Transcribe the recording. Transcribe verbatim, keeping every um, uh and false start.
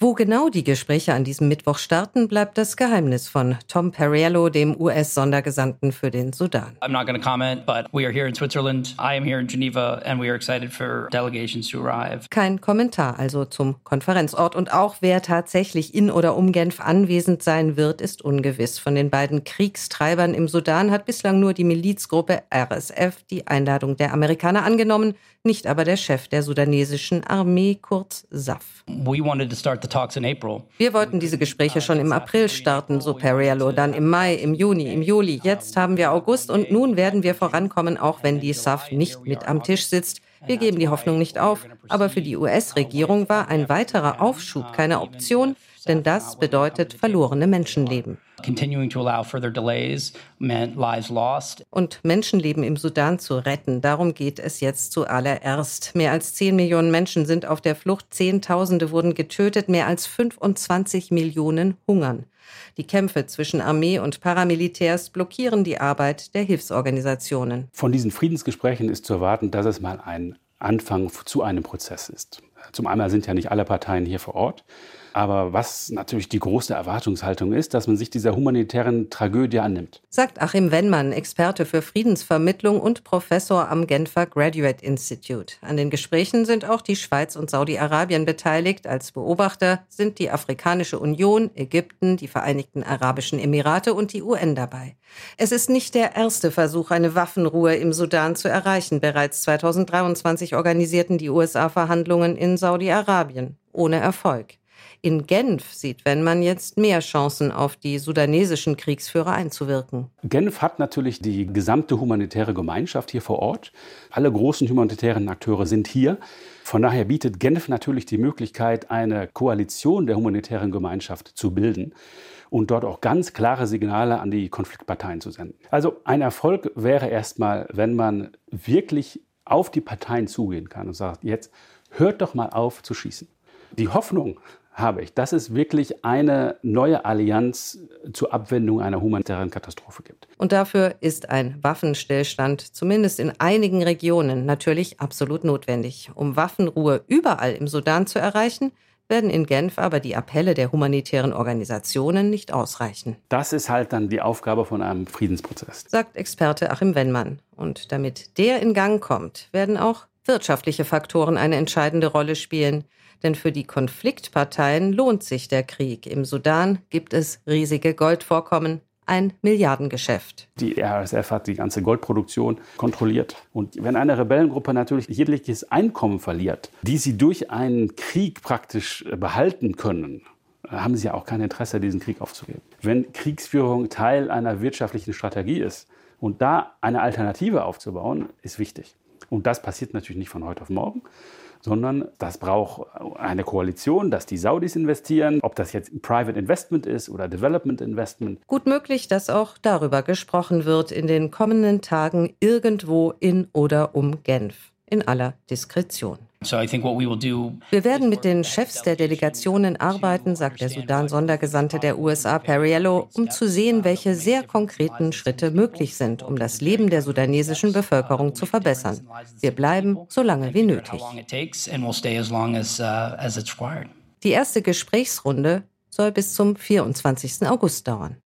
Wo genau die Gespräche an diesem Mittwoch starten, bleibt das Geheimnis von Tom Perriello, dem U S-Sondergesandten für den Sudan. I'm not going to comment, but we are here in Switzerland. I am here in Geneva and we are excited for delegations to arrive. Kein Kommentar also zum Konferenzort, und auch wer tatsächlich in oder um Genf anwesend sein wird, ist ungewiss. Von den beiden Kriegstreibern im Sudan hat bislang nur die Milizgruppe R S F die Einladung der Amerikaner angenommen, nicht aber der Chef der sudanesischen Armee, kurz S A F. We wanted to start the talks in April. Wir wollten diese Gespräche schon im April starten, so Perriello, dann im Mai, im Juni, im Juli. Jetzt haben wir August und nun werden wir vorankommen, auch wenn die S A F nicht mit am Tisch sitzt. Wir geben die Hoffnung nicht auf, aber für die U S-Regierung war ein weiterer Aufschub keine Option, denn das bedeutet verlorene Menschenleben. Continuing to allow further delays meant lives lost. Und Menschenleben im Sudan zu retten, darum geht es jetzt zuallererst. Mehr als zehn Millionen Menschen sind auf der Flucht, Zehntausende wurden getötet, mehr als fünfundzwanzig Millionen hungern. Die Kämpfe zwischen Armee und Paramilitärs blockieren die Arbeit der Hilfsorganisationen. Von diesen Friedensgesprächen ist zu erwarten, dass es mal ein Anfang zu einem Prozess ist. Zum einen sind ja nicht alle Parteien hier vor Ort. Aber was natürlich die große Erwartungshaltung ist, dass man sich dieser humanitären Tragödie annimmt. Sagt Achim Wennmann, Experte für Friedensvermittlung und Professor am Genfer Graduate Institute. An den Gesprächen sind auch die Schweiz und Saudi-Arabien beteiligt. Als Beobachter sind die Afrikanische Union, Ägypten, die Vereinigten Arabischen Emirate und die U N dabei. Es ist nicht der erste Versuch, eine Waffenruhe im Sudan zu erreichen. Bereits zweitausenddreiundzwanzig organisierten die U S A Verhandlungen in Saudi-Arabien. Ohne Erfolg. In Genf sieht Wennmann jetzt mehr Chancen, auf die sudanesischen Kriegsführer einzuwirken. Genf hat natürlich die gesamte humanitäre Gemeinschaft hier vor Ort. Alle großen humanitären Akteure sind hier. Von daher bietet Genf natürlich die Möglichkeit, eine Koalition der humanitären Gemeinschaft zu bilden und dort auch ganz klare Signale an die Konfliktparteien zu senden. Also ein Erfolg wäre erstmal, wenn man wirklich auf die Parteien zugehen kann und sagt, jetzt hört doch mal auf zu schießen. Die Hoffnung habe ich, dass es wirklich eine neue Allianz zur Abwendung einer humanitären Katastrophe gibt. Und dafür ist ein Waffenstillstand, zumindest in einigen Regionen, natürlich absolut notwendig. Um Waffenruhe überall im Sudan zu erreichen, werden in Genf aber die Appelle der humanitären Organisationen nicht ausreichen. Das ist halt dann die Aufgabe von einem Friedensprozess, sagt Experte Achim Wennmann. Und damit der in Gang kommt, werden auch wirtschaftliche Faktoren eine entscheidende Rolle spielen. Denn für die Konfliktparteien lohnt sich der Krieg. Im Sudan gibt es riesige Goldvorkommen, ein Milliardengeschäft. Die R S F hat die ganze Goldproduktion kontrolliert. Und wenn eine Rebellengruppe natürlich jegliches Einkommen verliert, die sie durch einen Krieg praktisch behalten können, haben sie ja auch kein Interesse, diesen Krieg aufzugeben. Wenn Kriegsführung Teil einer wirtschaftlichen Strategie ist und da eine Alternative aufzubauen, ist wichtig. Und das passiert natürlich nicht von heute auf morgen, sondern das braucht eine Koalition, dass die Saudis investieren, ob das jetzt Private Investment ist oder Development Investment. Gut möglich, dass auch darüber gesprochen wird in den kommenden Tagen irgendwo in oder um Genf, in aller Diskretion. Wir werden mit den Chefs der Delegationen arbeiten, sagt der Sudan-Sondergesandte der U S A Perriello, um zu sehen, welche sehr konkreten Schritte möglich sind, um das Leben der sudanesischen Bevölkerung zu verbessern. Wir bleiben so lange wie nötig. Die erste Gesprächsrunde soll bis zum vierundzwanzigsten August dauern.